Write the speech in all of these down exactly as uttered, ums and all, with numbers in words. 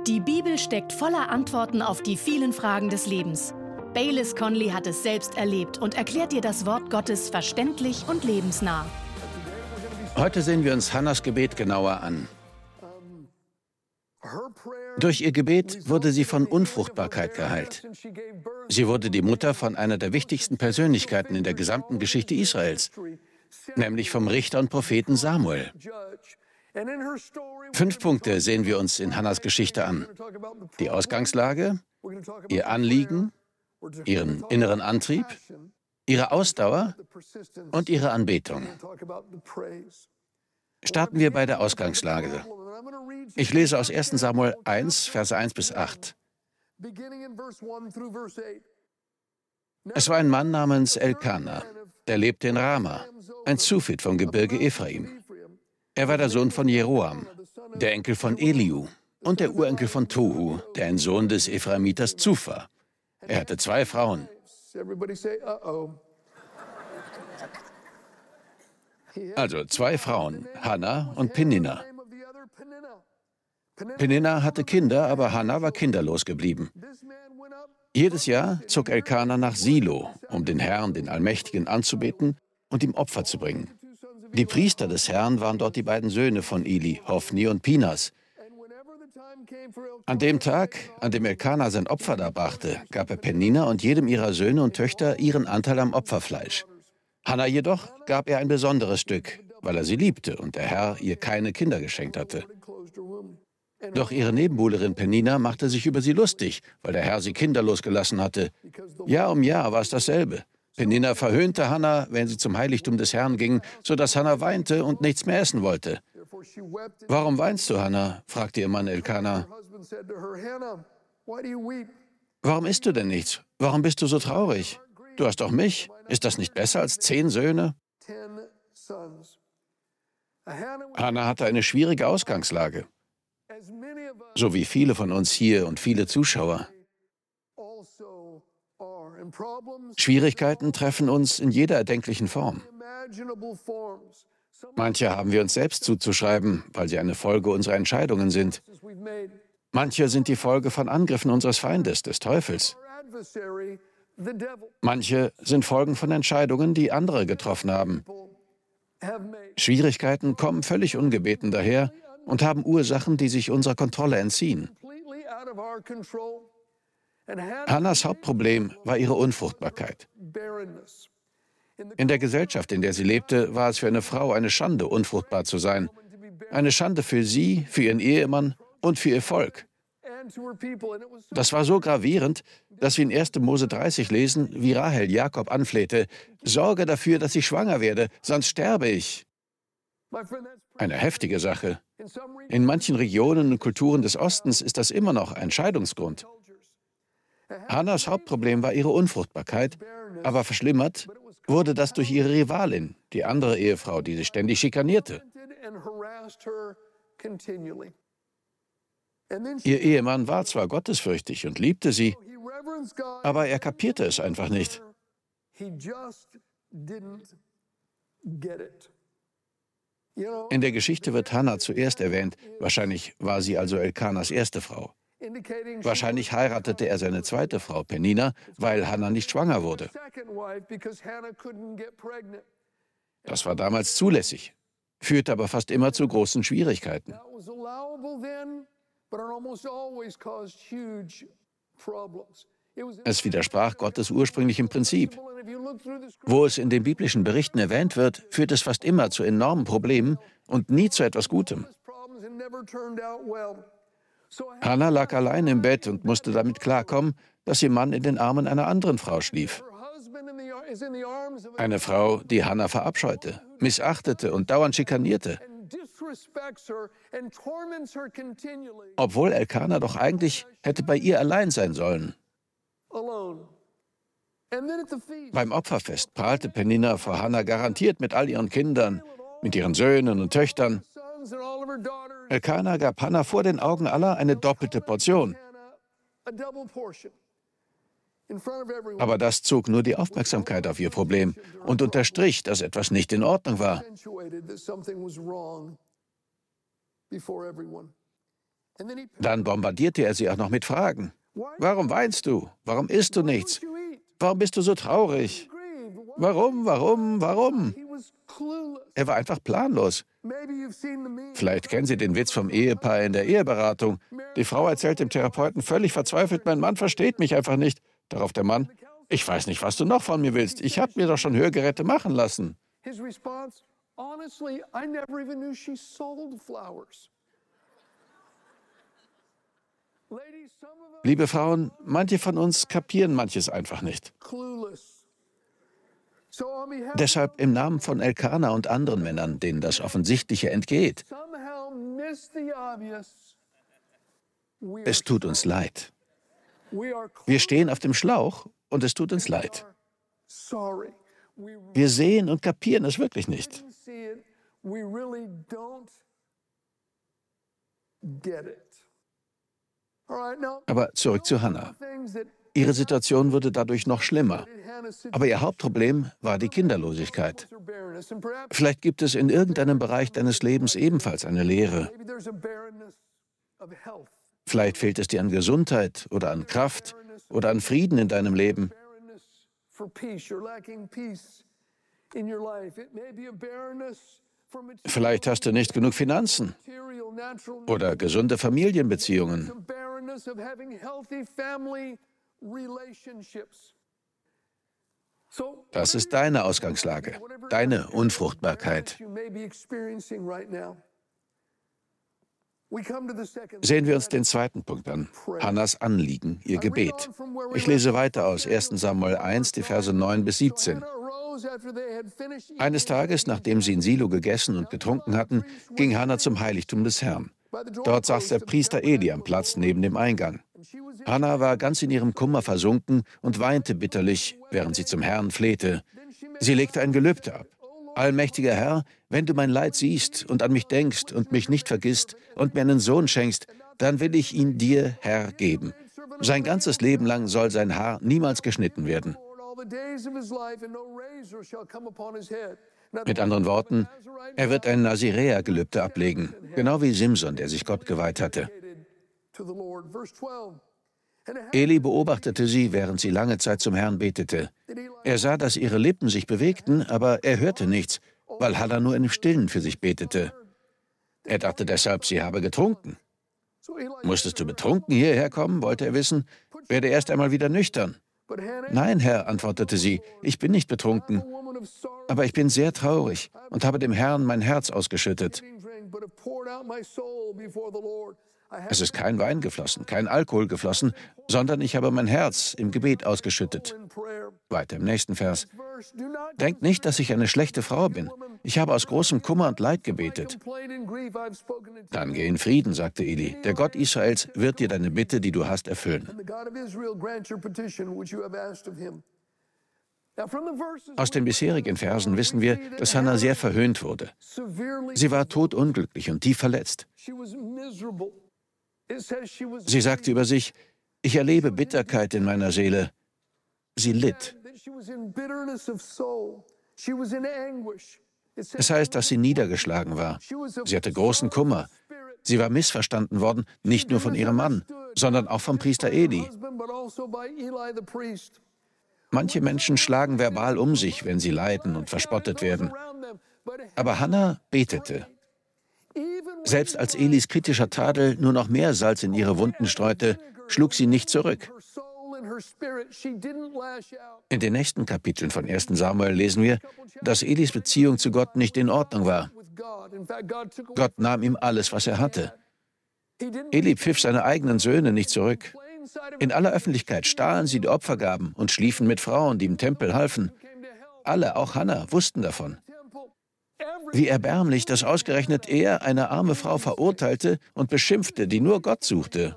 Die Bibel steckt voller Antworten auf die vielen Fragen des Lebens. Baylis Conley hat es selbst erlebt und erklärt dir das Wort Gottes verständlich und lebensnah. Heute sehen wir uns Hannas Gebet genauer an. Durch ihr Gebet wurde sie von Unfruchtbarkeit geheilt. Sie wurde die Mutter von einer der wichtigsten Persönlichkeiten in der gesamten Geschichte Israels, nämlich vom Richter und Propheten Samuel. Fünf Punkte sehen wir uns in Hannas Geschichte an: die Ausgangslage, ihr Anliegen, ihren inneren Antrieb, ihre Ausdauer und ihre Anbetung. Starten wir bei der Ausgangslage. Ich lese aus ersten Samuel eins, Verse eins bis acht. Es war ein Mann namens Elkana, der lebte in Rama, ein Zufit vom Gebirge Ephraim. Er war der Sohn von Jeroam, der Enkel von Eliu und der Urenkel von Tohu, der ein Sohn des Ephraimiters Zuf war. Er hatte zwei Frauen. Also zwei Frauen, Hannah und Peninna. Peninna hatte Kinder, aber Hannah war kinderlos geblieben. Jedes Jahr zog Elkana nach Silo, um den Herrn, den Allmächtigen, anzubeten und ihm Opfer zu bringen. Die Priester des Herrn waren dort die beiden Söhne von Eli, Hophni und Pinas. An dem Tag, an dem Elkana sein Opfer darbrachte, gab er Peninna und jedem ihrer Söhne und Töchter ihren Anteil am Opferfleisch. Hannah jedoch gab er ein besonderes Stück, weil er sie liebte und der Herr ihr keine Kinder geschenkt hatte. Doch ihre Nebenbuhlerin Peninna machte sich über sie lustig, weil der Herr sie kinderlos gelassen hatte. Jahr um Jahr war es dasselbe. Peninna verhöhnte Hannah, wenn sie zum Heiligtum des Herrn ging, sodass Hannah weinte und nichts mehr essen wollte. »Warum weinst du, Hannah?« fragte ihr Mann Elkana. »Warum isst du denn nichts? Warum bist du so traurig? Du hast doch mich. Ist das nicht besser als zehn Söhne?« Hannah hatte eine schwierige Ausgangslage, so wie viele von uns hier und viele Zuschauer. Schwierigkeiten treffen uns in jeder erdenklichen Form. Manche haben wir uns selbst zuzuschreiben, weil sie eine Folge unserer Entscheidungen sind. Manche sind die Folge von Angriffen unseres Feindes, des Teufels. Manche sind Folgen von Entscheidungen, die andere getroffen haben. Schwierigkeiten kommen völlig ungebeten daher und haben Ursachen, die sich unserer Kontrolle entziehen. Hannahs Hauptproblem war ihre Unfruchtbarkeit. In der Gesellschaft, in der sie lebte, war es für eine Frau eine Schande, unfruchtbar zu sein. Eine Schande für sie, für ihren Ehemann und für ihr Volk. Das war so gravierend, dass wir in ersten Mose dreißig lesen, wie Rahel Jakob anflehte: »Sorge dafür, dass ich schwanger werde, sonst sterbe ich.« Eine heftige Sache. In manchen Regionen und Kulturen des Ostens ist das immer noch ein Scheidungsgrund. Hannahs Hauptproblem war ihre Unfruchtbarkeit, aber verschlimmert wurde das durch ihre Rivalin, die andere Ehefrau, die sie ständig schikanierte. Ihr Ehemann war zwar gottesfürchtig und liebte sie, aber er kapierte es einfach nicht. In der Geschichte wird Hannah zuerst erwähnt, wahrscheinlich war sie also Elkanas erste Frau. Wahrscheinlich heiratete er seine zweite Frau, Peninna, weil Hannah nicht schwanger wurde. Das war damals zulässig, führte aber fast immer zu großen Schwierigkeiten. Es widersprach Gottes ursprünglichem Prinzip. Wo es in den biblischen Berichten erwähnt wird, führt es fast immer zu enormen Problemen und nie zu etwas Gutem. Hannah lag allein im Bett und musste damit klarkommen, dass ihr Mann in den Armen einer anderen Frau schlief. Eine Frau, die Hannah verabscheute, missachtete und dauernd schikanierte. Obwohl Elkana doch eigentlich hätte bei ihr allein sein sollen. Beim Opferfest prahlte Peninna vor Hannah garantiert mit all ihren Kindern, mit ihren Söhnen und Töchtern. Elkana gab Hannah vor den Augen aller eine doppelte Portion. Aber das zog nur die Aufmerksamkeit auf ihr Problem und unterstrich, dass etwas nicht in Ordnung war. Dann bombardierte er sie auch noch mit Fragen. Warum weinst du? Warum isst du nichts? Warum bist du so traurig? Warum, warum, warum? Er war einfach planlos. Vielleicht kennen Sie den Witz vom Ehepaar in der Eheberatung. Die Frau erzählt dem Therapeuten völlig verzweifelt, mein Mann versteht mich einfach nicht. Darauf der Mann, ich weiß nicht, was du noch von mir willst. Ich habe mir doch schon Hörgeräte machen lassen. Liebe Frauen, manche von uns kapieren manches einfach nicht. Deshalb im Namen von Elkanah und anderen Männern, denen das Offensichtliche entgeht. Es tut uns leid. Wir stehen auf dem Schlauch und es tut uns leid. Wir sehen und kapieren es wirklich nicht. Aber zurück zu Hannah. Ihre Situation wurde dadurch noch schlimmer. Aber ihr Hauptproblem war die Kinderlosigkeit. Vielleicht gibt es in irgendeinem Bereich deines Lebens ebenfalls eine Leere. Vielleicht fehlt es dir an Gesundheit oder an Kraft oder an Frieden in deinem Leben. Vielleicht hast du nicht genug Finanzen oder gesunde Familienbeziehungen. Das ist deine Ausgangslage, deine Unfruchtbarkeit. Sehen wir uns den zweiten Punkt an, Hannas Anliegen, ihr Gebet. Ich lese weiter aus erster Samuel eins, die Verse neun bis siebzehn. Eines Tages, nachdem sie in Silo gegessen und getrunken hatten, ging Hanna zum Heiligtum des Herrn. Dort saß der Priester Eli am Platz neben dem Eingang. Hanna war ganz in ihrem Kummer versunken und weinte bitterlich, während sie zum Herrn flehte. Sie legte ein Gelübde ab. Allmächtiger Herr, wenn du mein Leid siehst und an mich denkst und mich nicht vergisst und mir einen Sohn schenkst, dann will ich ihn dir, Herr, geben. Sein ganzes Leben lang soll sein Haar niemals geschnitten werden. Mit anderen Worten, er wird ein Naziräer-Gelübde ablegen, genau wie Simson, der sich Gott geweiht hatte. Eli beobachtete sie, während sie lange Zeit zum Herrn betete. Er sah, dass ihre Lippen sich bewegten, aber er hörte nichts, weil Hannah nur im Stillen für sich betete. Er dachte deshalb, sie habe getrunken. Musstest du betrunken hierher kommen, wollte er wissen. Werde erst einmal wieder nüchtern. Nein, Herr, antwortete sie, ich bin nicht betrunken, aber ich bin sehr traurig und habe dem Herrn mein Herz ausgeschüttet. Es ist kein Wein geflossen, kein Alkohol geflossen, sondern ich habe mein Herz im Gebet ausgeschüttet. Weiter im nächsten Vers. Denkt nicht, dass ich eine schlechte Frau bin. Ich habe aus großem Kummer und Leid gebetet. Dann geh in Frieden, sagte Eli. Der Gott Israels wird dir deine Bitte, die du hast, erfüllen. Aus den bisherigen Versen wissen wir, dass Hannah sehr verhöhnt wurde. Sie war todunglücklich und tief verletzt. Sie sagte über sich, ich erlebe Bitterkeit in meiner Seele. Sie litt. Es heißt, dass sie niedergeschlagen war. Sie hatte großen Kummer. Sie war missverstanden worden, nicht nur von ihrem Mann, sondern auch vom Priester Eli. Manche Menschen schlagen verbal um sich, wenn sie leiden und verspottet werden. Aber Hannah betete. Selbst als Elis kritischer Tadel nur noch mehr Salz in ihre Wunden streute, schlug sie nicht zurück. In den nächsten Kapiteln von erster Samuel lesen wir, dass Elis Beziehung zu Gott nicht in Ordnung war. Gott nahm ihm alles, was er hatte. Eli pfiff seine eigenen Söhne nicht zurück. In aller Öffentlichkeit stahlen sie die Opfergaben und schliefen mit Frauen, die im Tempel halfen. Alle, auch Hannah, wussten davon. Wie erbärmlich, dass ausgerechnet er eine arme Frau verurteilte und beschimpfte, die nur Gott suchte.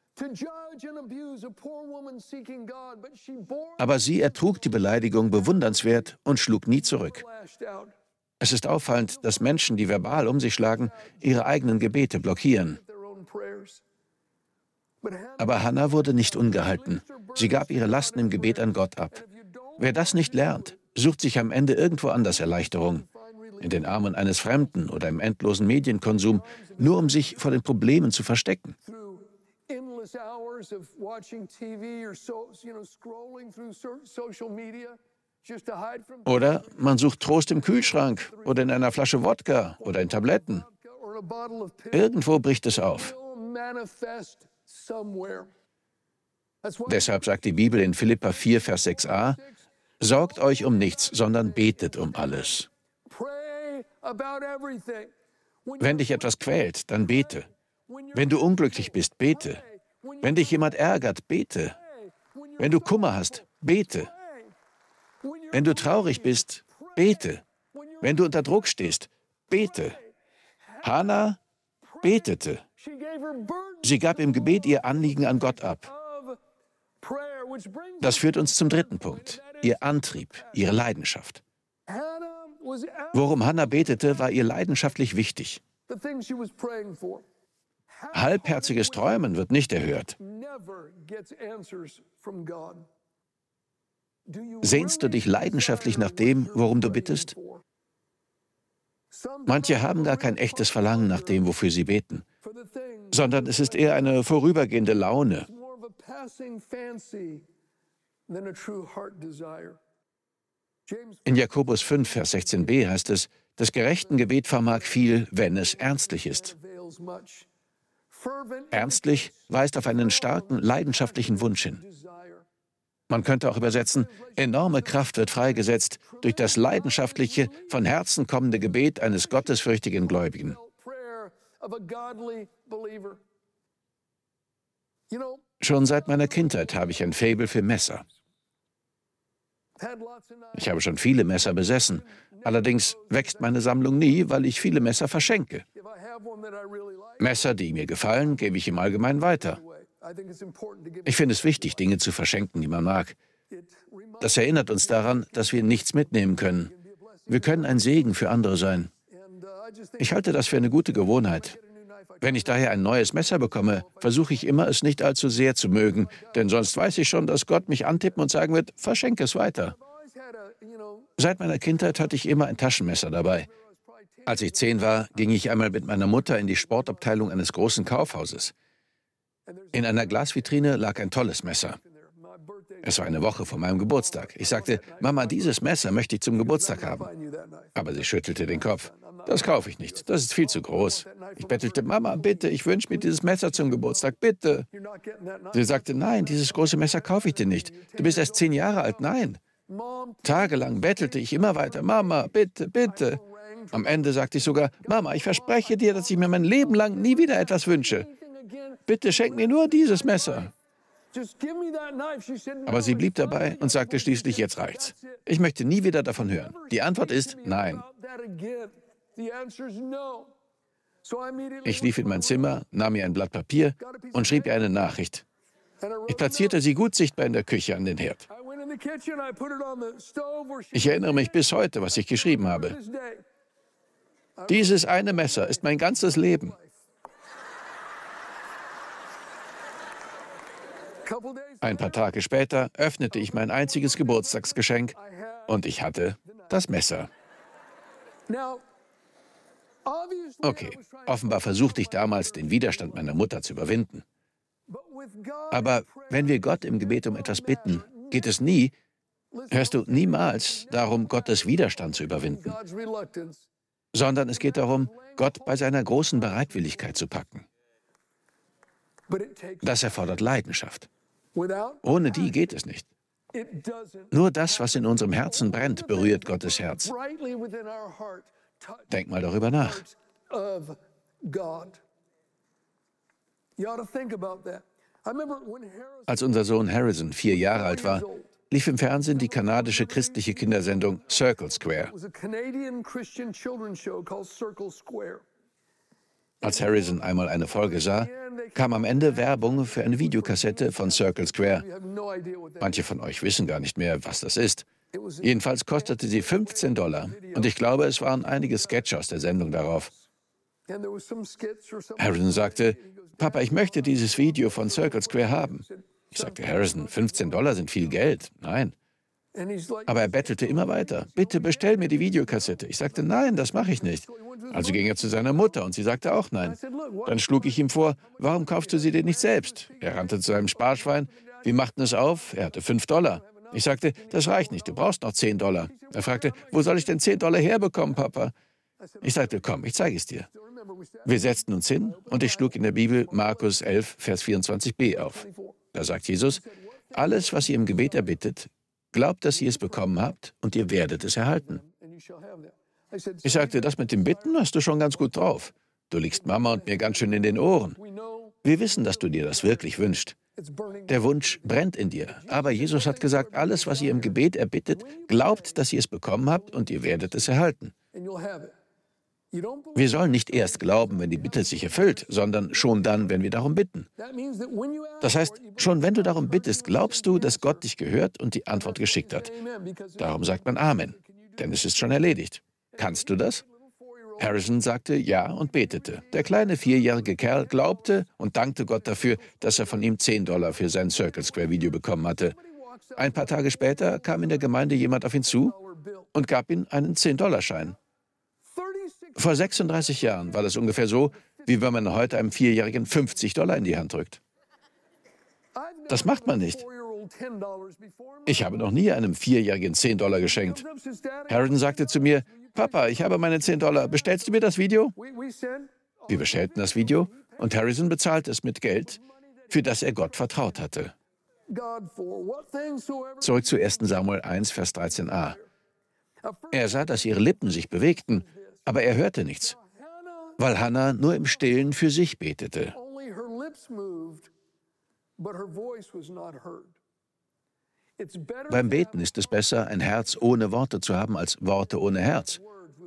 Aber sie ertrug die Beleidigung bewundernswert und schlug nie zurück. Es ist auffallend, dass Menschen, die verbal um sich schlagen, ihre eigenen Gebete blockieren. Aber Hannah wurde nicht ungehalten. Sie gab ihre Lasten im Gebet an Gott ab. Wer das nicht lernt, sucht sich am Ende irgendwo anders Erleichterung. in den Armen eines Fremden oder im endlosen Medienkonsum, nur um sich vor den Problemen zu verstecken. Oder man sucht Trost im Kühlschrank oder in einer Flasche Wodka oder in Tabletten. Irgendwo bricht es auf. Deshalb sagt die Bibel in Philipper vier, Vers sechs a, sorgt euch um nichts, sondern betet um alles. Wenn dich etwas quält, dann bete. Wenn du unglücklich bist, bete. Wenn dich jemand ärgert, bete. Wenn du Kummer hast, bete. Wenn du traurig bist, bete. Wenn du unter Druck stehst, bete. Hannah betete. Sie gab im Gebet ihr Anliegen an Gott ab. Das führt uns zum dritten Punkt, ihr Antrieb, ihre Leidenschaft. Worum Hannah betete, war ihr leidenschaftlich wichtig. Halbherziges Träumen wird nicht erhört. Sehnst du dich leidenschaftlich nach dem, worum du bittest? Manche haben gar kein echtes Verlangen nach dem, wofür sie beten, sondern es ist eher eine vorübergehende Laune. In Jakobus fünf, Vers sechzehn b heißt es, das Gerechten-Gebet vermag viel, wenn es ernstlich ist. Ernstlich weist auf einen starken, leidenschaftlichen Wunsch hin. Man könnte auch übersetzen, enorme Kraft wird freigesetzt durch das leidenschaftliche, von Herzen kommende Gebet eines gottesfürchtigen Gläubigen. Schon seit meiner Kindheit habe ich ein Faible für Messer. Ich habe schon viele Messer besessen. Allerdings wächst meine Sammlung nie, weil ich viele Messer verschenke. Messer, die mir gefallen, gebe ich im Allgemeinen weiter. Ich finde es wichtig, Dinge zu verschenken, die man mag. Das erinnert uns daran, dass wir nichts mitnehmen können. Wir können ein Segen für andere sein. Ich halte das für eine gute Gewohnheit. Wenn ich daher ein neues Messer bekomme, versuche ich immer, es nicht allzu sehr zu mögen, denn sonst weiß ich schon, dass Gott mich antippen und sagen wird, verschenke es weiter. Seit meiner Kindheit hatte ich immer ein Taschenmesser dabei. Als ich zehn war, ging ich einmal mit meiner Mutter in die Sportabteilung eines großen Kaufhauses. In einer Glasvitrine lag ein tolles Messer. Es war eine Woche vor meinem Geburtstag. Ich sagte, Mama, dieses Messer möchte ich zum Geburtstag haben. Aber sie schüttelte den Kopf. Das kaufe ich nicht, das ist viel zu groß. Ich bettelte, Mama, bitte, ich wünsche mir dieses Messer zum Geburtstag, bitte. Sie sagte, nein, dieses große Messer kaufe ich dir nicht. Du bist erst zehn Jahre alt, nein. Tagelang bettelte ich immer weiter, Mama, bitte, bitte. Am Ende sagte ich sogar, Mama, ich verspreche dir, dass ich mir mein Leben lang nie wieder etwas wünsche. Bitte schenk mir nur dieses Messer. Aber sie blieb dabei und sagte schließlich, jetzt reicht's. Ich möchte nie wieder davon hören. Die Antwort ist nein. Ich lief in mein Zimmer, nahm mir ein Blatt Papier und schrieb ihr eine Nachricht. Ich platzierte sie gut sichtbar in der Küche an den Herd. Ich erinnere mich bis heute, was ich geschrieben habe. Dieses eine Messer ist mein ganzes Leben. Ein paar Tage später öffnete ich mein einziges Geburtstagsgeschenk und ich hatte das Messer. Okay, offenbar versuchte ich damals, den Widerstand meiner Mutter zu überwinden. Aber wenn wir Gott im Gebet um etwas bitten, geht es nie, hörst du, niemals darum, Gottes Widerstand zu überwinden, sondern es geht darum, Gott bei seiner großen Bereitwilligkeit zu packen. Das erfordert Leidenschaft. Ohne die geht es nicht. Nur das, was in unserem Herzen brennt, berührt Gottes Herz. Denk mal darüber nach. Als unser Sohn Harrison vier Jahre alt war, lief im Fernsehen die kanadische christliche Kindersendung Circle Square. Als Harrison einmal eine Folge sah, kam am Ende Werbung für eine Videokassette von Circle Square. Manche von euch wissen gar nicht mehr, was das ist. Jedenfalls kostete sie fünfzehn Dollar und ich glaube, es waren einige Sketche aus der Sendung darauf. Harrison sagte, Papa, ich möchte dieses Video von Circle Square haben. Ich sagte, Harrison, fünfzehn Dollar sind viel Geld. Nein. Aber er bettelte immer weiter. Bitte bestell mir die Videokassette. Ich sagte, nein, das mache ich nicht. Also ging er zu seiner Mutter und sie sagte auch nein. Dann schlug ich ihm vor, warum kaufst du sie dir nicht selbst? Er rannte zu seinem Sparschwein. Wir machten es auf. Er hatte fünf Dollar. Ich sagte, das reicht nicht, du brauchst noch zehn Dollar. Er fragte, wo soll ich denn zehn Dollar herbekommen, Papa? Ich sagte, komm, ich zeige es dir. Wir setzten uns hin und ich schlug in der Bibel Markus elf, Vers vierundzwanzig b auf. Da sagt Jesus, alles, was ihr im Gebet erbittet, glaubt, dass ihr es bekommen habt und ihr werdet es erhalten. Ich sagte, das mit dem Bitten hast du schon ganz gut drauf. Du liegst Mama und mir ganz schön in den Ohren. Wir wissen, dass du dir das wirklich wünschst. Der Wunsch brennt in dir. Aber Jesus hat gesagt, alles, was ihr im Gebet erbittet, glaubt, dass ihr es bekommen habt und ihr werdet es erhalten. Wir sollen nicht erst glauben, wenn die Bitte sich erfüllt, sondern schon dann, wenn wir darum bitten. Das heißt, schon wenn du darum bittest, glaubst du, dass Gott dich gehört und die Antwort geschickt hat. Darum sagt man Amen, denn es ist schon erledigt. Kannst du das? Harrison sagte ja und betete. Der kleine vierjährige Kerl glaubte und dankte Gott dafür, dass er von ihm zehn Dollar für sein Circle Square Video bekommen hatte. Ein paar Tage später kam in der Gemeinde jemand auf ihn zu und gab ihm einen zehn Dollar Schein. Vor sechsunddreißig Jahren war das ungefähr so, wie wenn man heute einem Vierjährigen fünfzig Dollar in die Hand drückt. Das macht man nicht. Ich habe noch nie einem Vierjährigen zehn Dollar geschenkt. Harrison sagte zu mir, Papa, ich habe meine zehn Dollar, bestellst du mir das Video? Wir bestellten das Video und Harrison bezahlte es mit Geld, für das er Gott vertraut hatte. Zurück zu ersten Samuel eins, Vers dreizehn a. Er sah, dass ihre Lippen sich bewegten, aber er hörte nichts, weil Hannah nur im Stillen für sich betete. Beim Beten ist es besser, ein Herz ohne Worte zu haben, als Worte ohne Herz.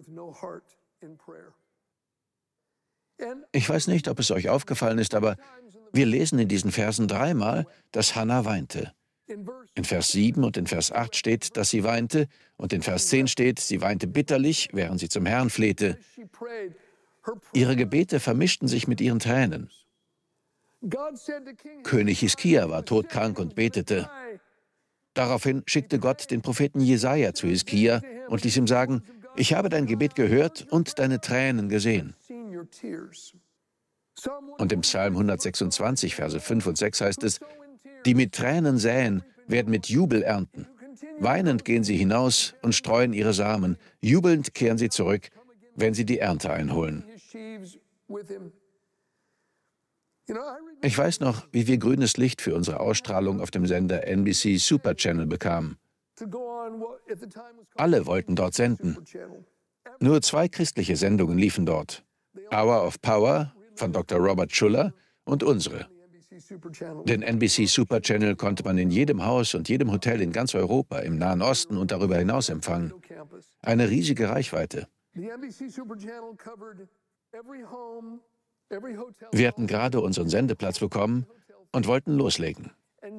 Ich weiß nicht, ob es euch aufgefallen ist, aber wir lesen in diesen Versen dreimal, dass Hannah weinte. In Vers sieben und in Vers acht steht, dass sie weinte, und in Vers zehn steht, sie weinte bitterlich, während sie zum Herrn flehte. Ihre Gebete vermischten sich mit ihren Tränen. König Hiskia war todkrank und betete. Daraufhin schickte Gott den Propheten Jesaja zu Hiskia und ließ ihm sagen, ich habe dein Gebet gehört und deine Tränen gesehen. Und im Psalm hundertsechsundzwanzig, Verse fünf und sechs heißt es, die mit Tränen säen, werden mit Jubel ernten. Weinend gehen sie hinaus und streuen ihre Samen. Jubelnd kehren sie zurück, wenn sie die Ernte einholen. Ich weiß noch, wie wir grünes Licht für unsere Ausstrahlung auf dem Sender N B C Super Channel bekamen. Alle wollten dort senden. Nur zwei christliche Sendungen liefen dort. Hour of Power von Doktor Robert Schuller und unsere. Den N B C Super Channel konnte man in jedem Haus und jedem Hotel in ganz Europa, im Nahen Osten und darüber hinaus empfangen. Eine riesige Reichweite. Wir hatten gerade unseren Sendeplatz bekommen und wollten loslegen.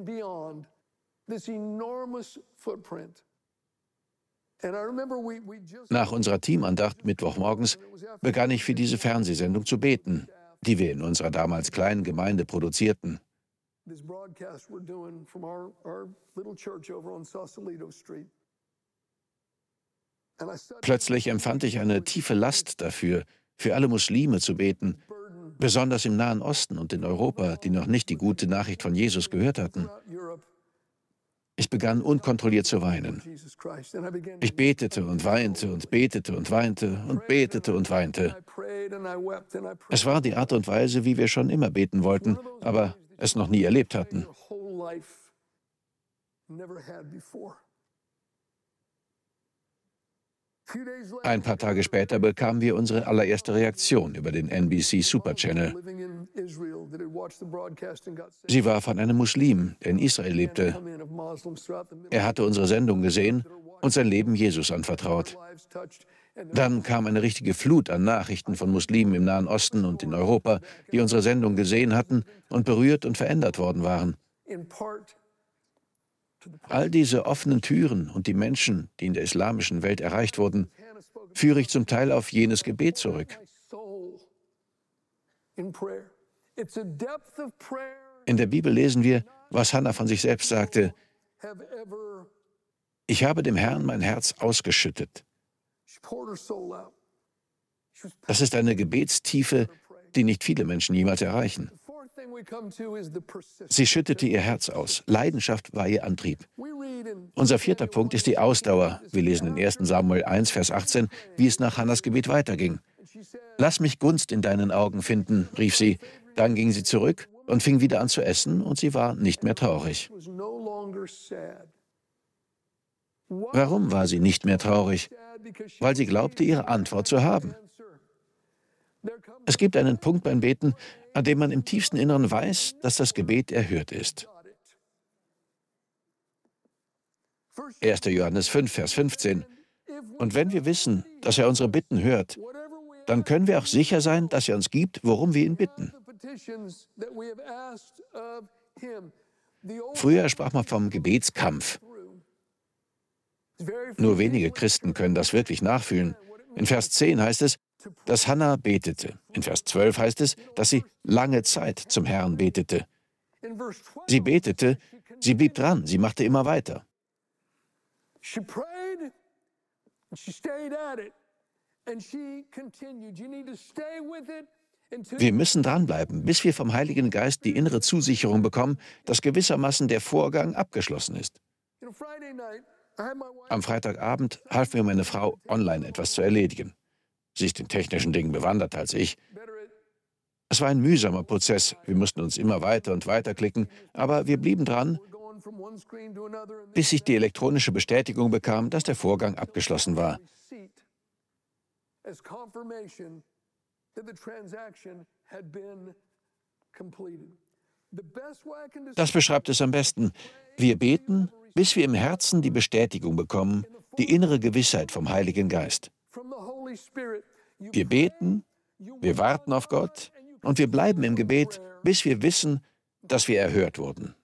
Nach unserer Teamandacht Mittwochmorgens begann ich für diese Fernsehsendung zu beten, die wir in unserer damals kleinen Gemeinde produzierten. Plötzlich empfand ich eine tiefe Last dafür, für alle Muslime zu beten, besonders im Nahen Osten und in Europa, die noch nicht die gute Nachricht von Jesus gehört hatten. Ich begann unkontrolliert zu weinen. Ich betete und weinte und betete und weinte und betete und weinte. Es war die Art und Weise, wie wir schon immer beten wollten, aber es noch nie erlebt hatten. Ein paar Tage später bekamen wir unsere allererste Reaktion über den N B C Super Channel. Sie war von einem Muslim, der in Israel lebte. Er hatte unsere Sendung gesehen und sein Leben Jesus anvertraut. Dann kam eine richtige Flut an Nachrichten von Muslimen im Nahen Osten und in Europa, die unsere Sendung gesehen hatten und berührt und verändert worden waren. All diese offenen Türen und die Menschen, die in der islamischen Welt erreicht wurden, führe ich zum Teil auf jenes Gebet zurück. In der Bibel lesen wir, was Hannah von sich selbst sagte. Ich habe dem Herrn mein Herz ausgeschüttet. Das ist eine Gebetstiefe, die nicht viele Menschen jemals erreichen. Sie schüttete ihr Herz aus. Leidenschaft war ihr Antrieb. Unser vierter Punkt ist die Ausdauer. Wir lesen in ersten Samuel eins, Vers achtzehn, wie es nach Hannas Gebet weiterging. »Lass mich Gunst in deinen Augen finden«, rief sie. Dann ging sie zurück und fing wieder an zu essen, und sie war nicht mehr traurig. Warum war sie nicht mehr traurig? Weil sie glaubte, ihre Antwort zu haben. Es gibt einen Punkt beim Beten, an dem man im tiefsten Inneren weiß, dass das Gebet erhört ist. erster Johannes fünf, Vers fünfzehn. Und wenn wir wissen, dass er unsere Bitten hört, dann können wir auch sicher sein, dass er uns gibt, worum wir ihn bitten. Früher sprach man vom Gebetskampf. Nur wenige Christen können das wirklich nachfühlen. In Vers zehn heißt es, dass Hannah betete. In Vers zwölf heißt es, dass sie lange Zeit zum Herrn betete. Sie betete, sie blieb dran, sie machte immer weiter. Wir müssen dranbleiben, bis wir vom Heiligen Geist die innere Zusicherung bekommen, dass gewissermaßen der Vorgang abgeschlossen ist. Am Freitagabend half mir meine Frau, online etwas zu erledigen. Sie ist in technischen Dingen bewanderter als ich. Es war ein mühsamer Prozess. Wir mussten uns immer weiter und weiter klicken, aber wir blieben dran, bis ich die elektronische Bestätigung bekam, dass der Vorgang abgeschlossen war. Das beschreibt es am besten. Wir beten, bis wir im Herzen die Bestätigung bekommen, die innere Gewissheit vom Heiligen Geist. Wir beten, wir warten auf Gott und wir bleiben im Gebet, bis wir wissen, dass wir erhört wurden.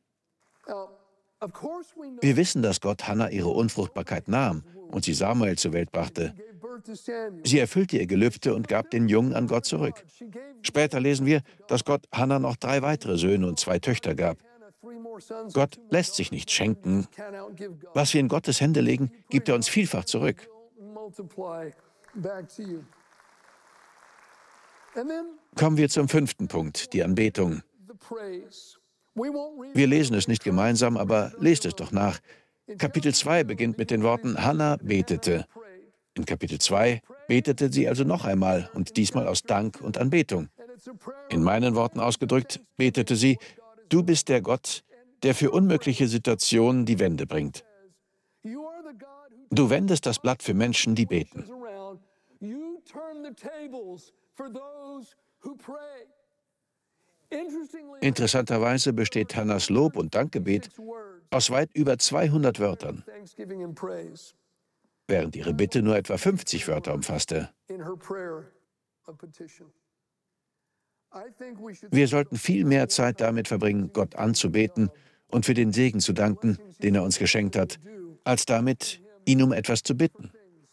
Wir wissen, dass Gott Hannah ihre Unfruchtbarkeit nahm und sie Samuel zur Welt brachte. Sie erfüllte ihr Gelübde und gab den Jungen an Gott zurück. Später lesen wir, dass Gott Hannah noch drei weitere Söhne und zwei Töchter gab. Gott lässt sich nicht schenken. Was wir in Gottes Hände legen, gibt er uns vielfach zurück. Kommen wir zum fünften Punkt, die Anbetung. Wir lesen es nicht gemeinsam, aber lest es doch nach. Kapitel zwei beginnt mit den Worten, Hannah betete. In Kapitel zwei betete sie also noch einmal und diesmal aus Dank und Anbetung. In meinen Worten ausgedrückt, betete sie, du bist der Gott, der für unmögliche Situationen die Wende bringt. Du wendest das Blatt für Menschen, die beten. Interessanterweise besteht Hannahs Lob- und Dankgebet aus weit über zweihundert Wörtern, während ihre Bitte nur etwa fünfzig Wörter umfasste. Wir sollten viel mehr Zeit damit verbringen, Gott anzubeten und für den Segen zu danken, den er uns geschenkt hat, als damit, ihn um etwas zu bitten.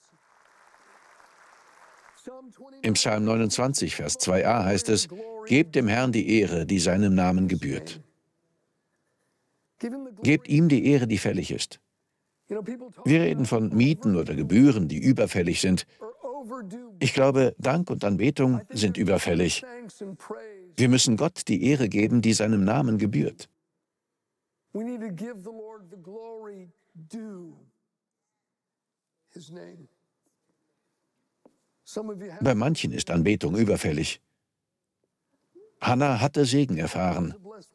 Im Psalm neunundzwanzig, Vers zwei a heißt es, gebt dem Herrn die Ehre, die seinem Namen gebührt. Gebt ihm die Ehre, die fällig ist. Wir reden von Mieten oder Gebühren, die überfällig sind. Ich glaube, Dank und Anbetung sind überfällig. Wir müssen Gott die Ehre geben, die seinem Namen gebührt. Bei manchen ist Anbetung überfällig. Hannah hatte Segen erfahren.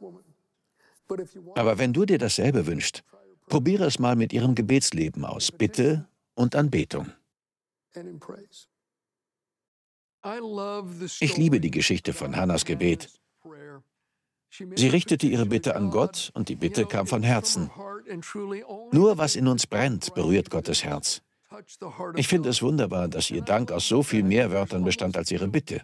Aber wenn du dir dasselbe wünschst, probiere es mal mit ihrem Gebetsleben aus, Bitte und Anbetung. Ich liebe die Geschichte von Hannahs Gebet. Sie richtete ihre Bitte an Gott und die Bitte kam von Herzen. Nur was in uns brennt, berührt Gottes Herz. Ich finde es wunderbar, dass ihr Dank aus so viel mehr Wörtern bestand als ihre Bitte.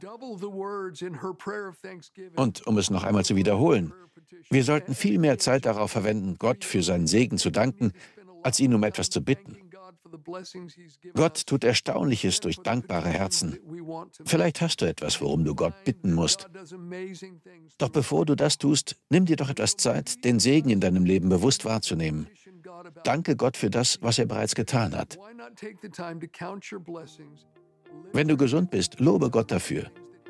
Und um es noch einmal zu wiederholen, wir sollten viel mehr Zeit darauf verwenden, Gott für seinen Segen zu danken, als ihn um etwas zu bitten. Gott tut Erstaunliches durch dankbare Herzen. Vielleicht hast du etwas, worum du Gott bitten musst. Doch bevor du das tust, nimm dir doch etwas Zeit, den Segen in deinem Leben bewusst wahrzunehmen. Danke Gott für das, was er bereits getan hat. Wenn du gesund bist, lobe Gott dafür.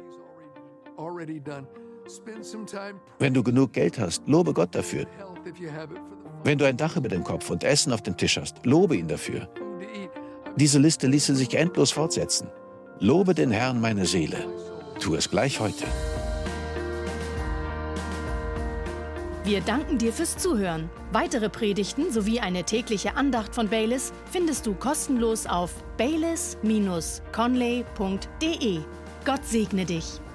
Wenn du genug Geld hast, lobe Gott dafür. Wenn du ein Dach über dem Kopf und Essen auf dem Tisch hast, lobe ihn dafür. Diese Liste ließe sich endlos fortsetzen. Lobe den Herrn, meine Seele. Tu es gleich heute. Wir danken dir fürs Zuhören. Weitere Predigten sowie eine tägliche Andacht von Baylis findest du kostenlos auf baylis Bindestrich conley punkt de. Gott segne dich.